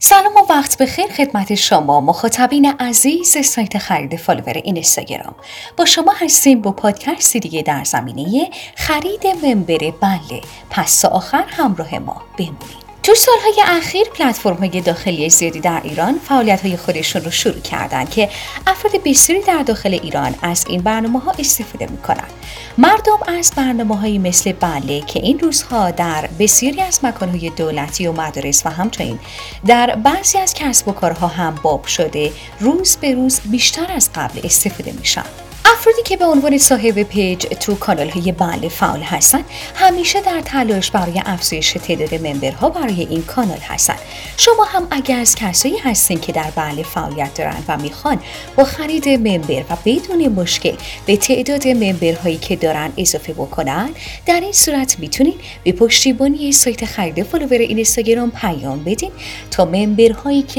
سلام و وقت بخیر خدمت شما مخاطبین عزیز سایت خرید فالوور اینستاگرام. با شما هستیم با پادکستی دیگه در زمینه خرید ممبر بله. پس تا آخر همراه ما بمونید. تو سالهای اخیر پلتفرم‌های داخلی زیادی در ایران فعالیت‌های خودشون رو شروع کردن که افراد بسیاری در داخل ایران از این برنامه‌ها استفاده می‌کنن. مردم از برنامه‌هایی مثل بله که این روزها در بسیاری از مکان‌های دولتی و مدارس و همچنین در بعضی از کسب و کارها هم باب شده، روز به روز بیشتر از قبل استفاده میشن. افرادی که به عنوان صاحب پیج تو کانال‌های بله فعال هستن همیشه در تلاش برای افزایش تعداد ممبرها برای این کانال هستن. شما هم اگر از کسایی هستین که در بله فعالیت دارن و میخوان با خرید ممبر و بدون مشکل به تعداد ممبرهایی که دارن اضافه بکنن، در این صورت میتونین به پشتیبانی سایت خرید فالوور اینستاگرام پیام بدین تا ممبرهایی که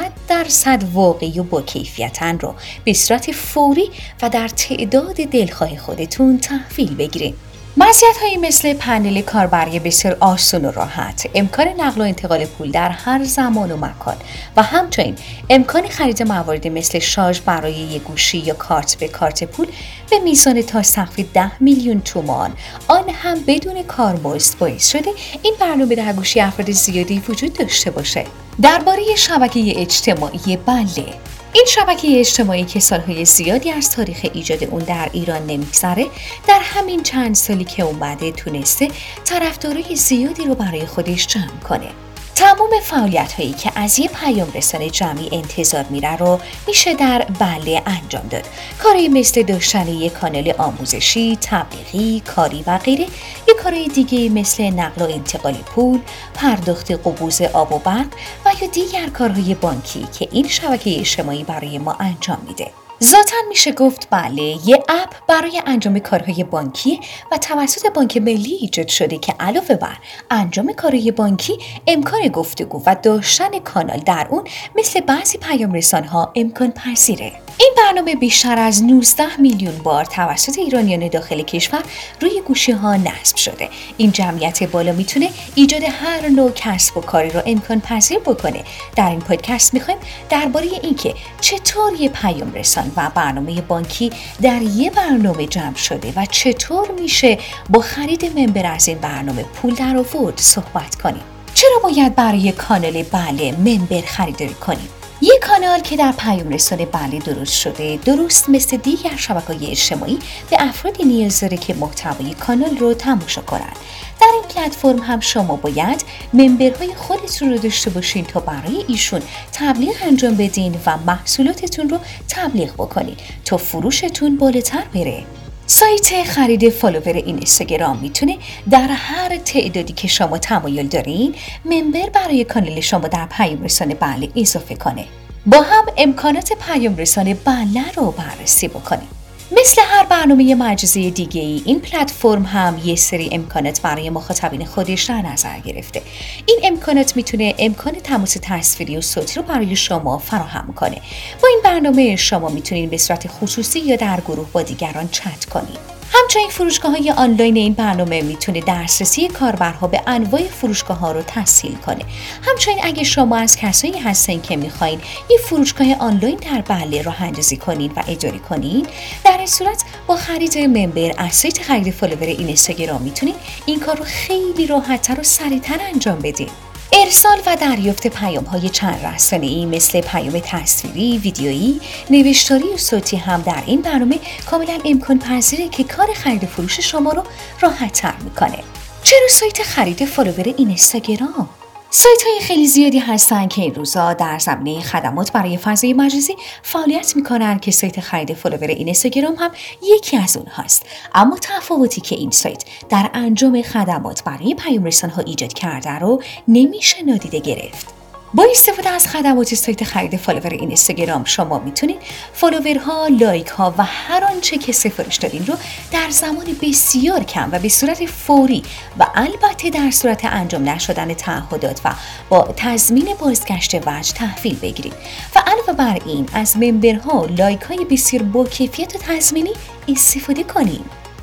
100% واقعی و با کیفیتن رو به صورت فوری و در تعداد دلخواه خودتون تحویل بگیرین. مزیت‌هایی مثل پنل کاربری بسیار آسان و راحت، امکان نقل و انتقال پول در هر زمان و مکان و همچنین امکان خرید موارد مثل شارژ برای یک گوشی یا کارت به کارت پول به میزان تا سقف 10 میلیون تومان، آن هم بدون کارمزد، باعث شده این برنامه در گوشی افراد زیادی وجود داشته باشه. درباره شبکه اجتماعی بله، این شبکه اجتماعی که سالهای زیادی از تاریخ ایجاد اون در ایران نمیگذره، در همین چند سالی که اومده تونسته طرفدارای زیادی رو برای خودش جمع کنه. تمام فعالیت‌هایی که از یه پیام رسان جمعی انتظار میره رو میشه در بله انجام داد. کاری مثل داشتن یک کانال آموزشی، تبلیغی، کاری و غیره. یک کارهای دیگه مثل نقل و انتقال پول، پرداخت قبوز آب و برق و یا دیگر کارهای بانکی که این شبکه اجتماعی برای ما انجام میده. ذاتاً میشه گفت بله یه اپ برای انجام کارهای بانکی و توسط بانک ملی ایجاد شده که علاوه بر انجام کارهای بانکی امکان گفتگو و داشتن کانال در اون مثل بعضی پیام رسان‌ها امکان پذیره. این برنامه بیشتر از 19 میلیون بار توسط ایرانیان داخل کشور روی گوشی‌ها نصب شده. این جمعیت بالا میتونه ایجاد هر نوع کسب و کاری رو امکان پذیر بکنه. در این پادکست میخوایم درباره اینکه چطور یه پیام رسان و برنامه بانکی در یه برنامه جمع شده و چطور میشه با خرید ممبر از این برنامه پول در آورد صحبت کنیم. چرا باید برای کانال بله ممبر خریداری کنیم؟ یک کانال که در پیام رسان بله درست شده، درست مثل دیگر شبکه‌های اجتماعی به افرادی نیاز داره که محتوای کانال رو تماشا کنن. در این پلتفرم هم شما باید ممبرهای خودتون رو داشته باشین تا برای ایشون تبلیغ انجام بدین و محصولاتتون رو تبلیغ بکنین تا فروشتون بالاتر بره. سایت خرید فالوور اینستاگرام میتونه در هر تعدادی که شما تمایل دارین ممبر برای کانال شما در پیام رسان بله اضافه کنه. با هم امکانات پیام رسان بله رو بررسی بکنیم. مثل هر برنامه مجازی دیگه‌ای این پلتفرم هم یه سری امکانات برای مخاطبین خودش در نظر گرفته. این امکانات میتونه امکان تماس تصویری و صوتی رو برای شما فراهم کنه. با این برنامه شما میتونین به صورت خصوصی یا در گروه با دیگران چت کنید. همچنین فروشگاه‌های آنلاین این برنامه میتونه دسترسی کاربرها به انواع فروشگاه‌ها رو تسهیل کنه. همچنین اگه شما از کسایی هستین که میخواین یه فروشگاه آنلاین در بله راه اندازی کنین و اداره کنین، در این صورت با خرید ممبر از سایت خرید فالوور اینستاگرام میتونین این کار رو خیلی راحت‌تر و سریع‌تر انجام بدین. ارسال و دریافت پیام‌های چند رسانه‌ای مثل پیام تصویری، ویدیویی، نوشتاری و صوتی هم در این برنامه کاملا امکان پذیره که کار خرید و فروش شما رو راحت‌تر میکنه. چرا سایت خرید فالوور اینستاگرام؟ سایت‌های خیلی زیادی هستن که این روزا در زمینه خدمات برای فضای مجازی فعالیت میکنن که سایت خرید فالوور اینستاگرام هم یکی از اونهاست. اما تفاوتی که این سایت در انجام خدمات برای پیام رسان‌ها ایجاد کرده رو نمیشه نادیده گرفت. با استفاده از خدمات سایت خرید فالوور اینستاگرام شما میتونید فالوورها، لایک ها و هر آنچه که سفارش دادین رو در زمان بسیار کم و به صورت فوری و البته در صورت انجام نشدن تعهدات و با تضمین بازگشت وجه تحویل بگیرید و علاوه بر این از ممبرها لایک های بسیار با کیفیت و تضمینی استفاده کنید.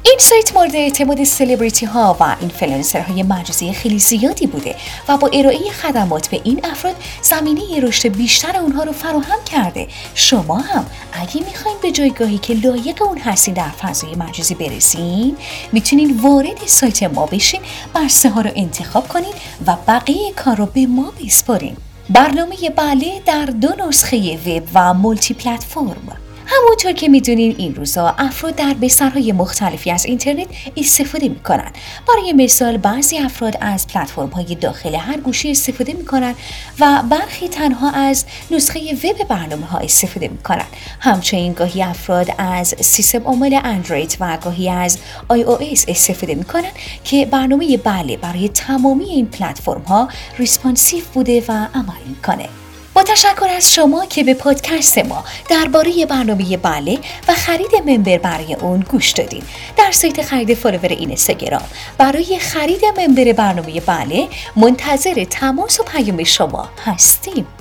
این سایت مورد اعتماد سلبریتی ها و اینفلوئنسرهای مجازی خیلی زیادی بوده و با ارائه خدمات به این افراد زمینه رشد بیشتر اونها رو فراهم کرده. شما هم اگه میخواین به جایگاهی که لایق اون هستین در فضای مجازی برسین، میتونین وارد سایت ما بشین، بسته ها رو انتخاب کنین و بقیه کار رو به ما بسپارین. برنامه بله در 2 نسخه وب و مولتی پلتفرم. همونطور که میدونین این روزا افراد در بسترهای مختلفی از اینترنت استفاده میکنن. برای مثال بعضی افراد از پلتفرم‌های داخل هر گوشی استفاده میکنن و برخی تنها از نسخه وب برنامه‌ها استفاده میکنن. همچنین گاهی افراد از سیستم عامل اندروید و گاهی از iOS استفاده میکنن که برنامه بله برای تمامی این پلتفرم‌ها ریسپانسیو بوده و عمل میکنه. با تشکر از شما که به پادکست ما درباره برنامه بله و خرید ممبر برای اون گوش دادین. در سایت خرید فالوور اینستاگرام برای خرید ممبر برنامه بله منتظر تماس و پیام شما هستیم.